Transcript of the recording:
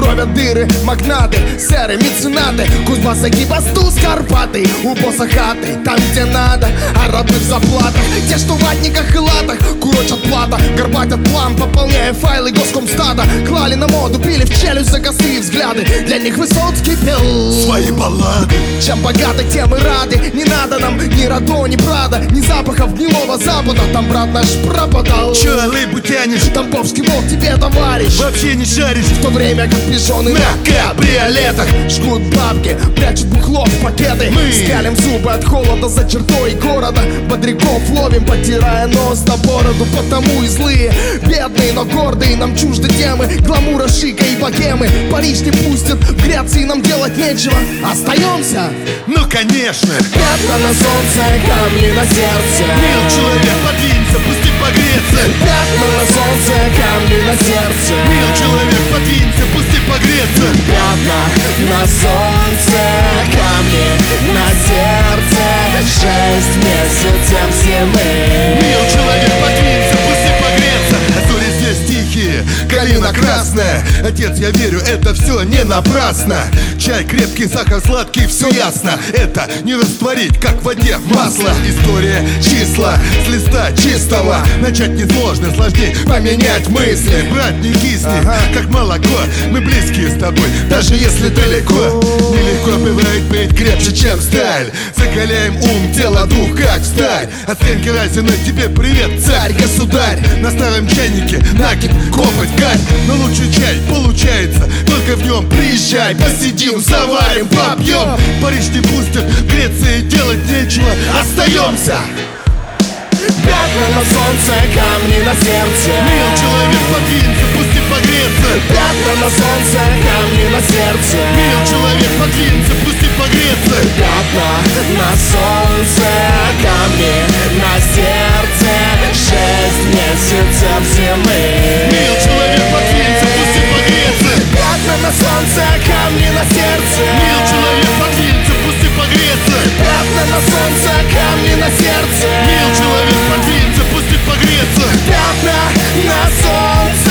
ровят дыры магнаты, серы, меценаты, Кузьма Загибастуз, Карпаты, у босса хаты, там где надо, а рабы в заплатах, те, что в ватниках и латах, курочат плата, горбатят план, пополняя файлы госкомстата. Клали на моду, пили в челюсть за косые взгляды, для них Высоцкий пел свои баллады. Чем богаты, тем и рады. Не надо нам ни Радо, ни Прада, ни запахов гнилого запада. Там брат наш пропадал. Чё лыбу тянешь? Тамбовский волк тебе товарищ. Вообще не шаришь. В то время как пижоны на кабриолетах жгут бабки, прячут бухло в пакеты. Мы скалим зубы от холода за чертой города. Бодряков ловим, потирая нос на бороду. Потому и злые, бедные, но гордые. Нам чужды темы гламура, шика и богемы. Париж не пустят, в Греции нам делать нечего. Остаемся? Ну конечно. Пятна на солнце, камни на сердце. Мил человек, подвинься, пусти погреться. Пятна на солнце, камни на сердце. Мил человек, подвинься, пусти погреться. Пятна на солнце, камни на сердце. 6 месяцев зимы. Мил человек, подвинься, пусти погреться. А зори здесь тихие, калина красная. Отец, я верю, это все не напрасно. Чай крепкий, сахар сладкий, все ясно. Это не растворить, как в воде масло. История, числа, с листа чистого. Начать несложно, сложнее поменять мысли. Брат, не кисни, как молоко. Мы близкие с тобой, даже если далеко. Нелегко бывает быть крепче, чем сталь. Закаляем ум, тело, дух, как сталь. От стенки Разина тебе привет, царь, государь. На старом чайнике накипь, копоть, гарь. Но лучший чай получается только в нем. Приезжай, посидим, заварим, попьем. Париж не пустят, в Греции делать нечего. Остаемся. Пятна на солнце, камни на сердце. Мил человек, подвинься, пусти погреться. Пятна на солнце, камни на сердце. Мил человек, подвинься, пусти погреться. Пятна на солнце, камни на сердце. 6 месяцев зимы. Мил человек, подвинься, пусти погреться. Пятна на солнце, камни на сердце. Мил человек, подвинься, пусти погреться. Пятна на солнце, камни на сердце. Мил человек, подвинься, пусти погреться. Пятна на солнце.